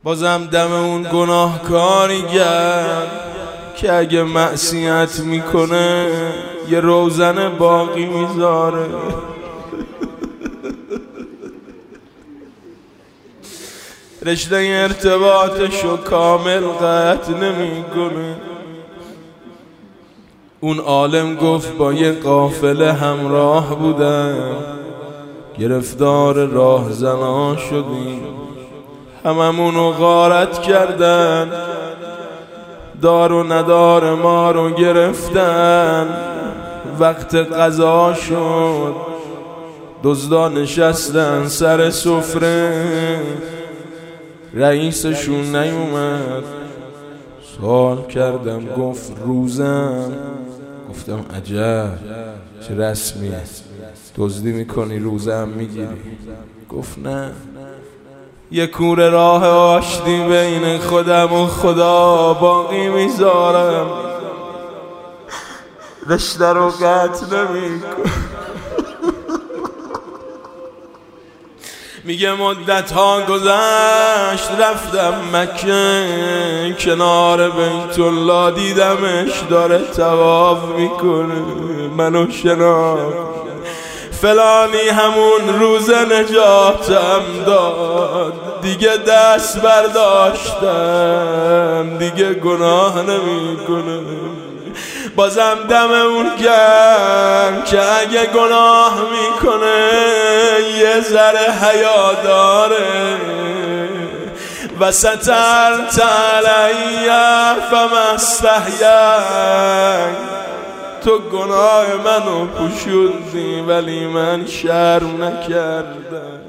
بازم دم اون گناهکاری گرد که اگه معصیت میکنه یه روزن باقی میذاره. رشته ارتباطشو کامل قطع نمیکنه. اون عالم گفت با یه قافله همراه بودم، گرفتار راهزنان شدیم، هممونو غارت کردن، دار و ندار ما رو گرفتن. وقت غذا شد، دزدا نشستن سر سفره، رئیسشون نیومد. سوال کردم گفت روزم. گفتم عجب چه رسمی، دزدی میکنی روزم میگیری؟ گفت نه، یه کوره راه آشتی بین خودم و خدا باقی میذارم، رشته رو قطع نمیکنم. میگه مدت ها گذشت رفتم مکه، کنار بیت الله دیدمش داره طواف میکنه، منو شناخت. فلانی همون روز نجاتم داد، دیگه دست برداشتم، دیگه گناه نمیکنم. بازم دم اون گرم که اگه گناه میکنه یه ذره حیا داره. و سترت علی فما استحییت، تو گناه منو پوشوندی ولی من شرم نکردم.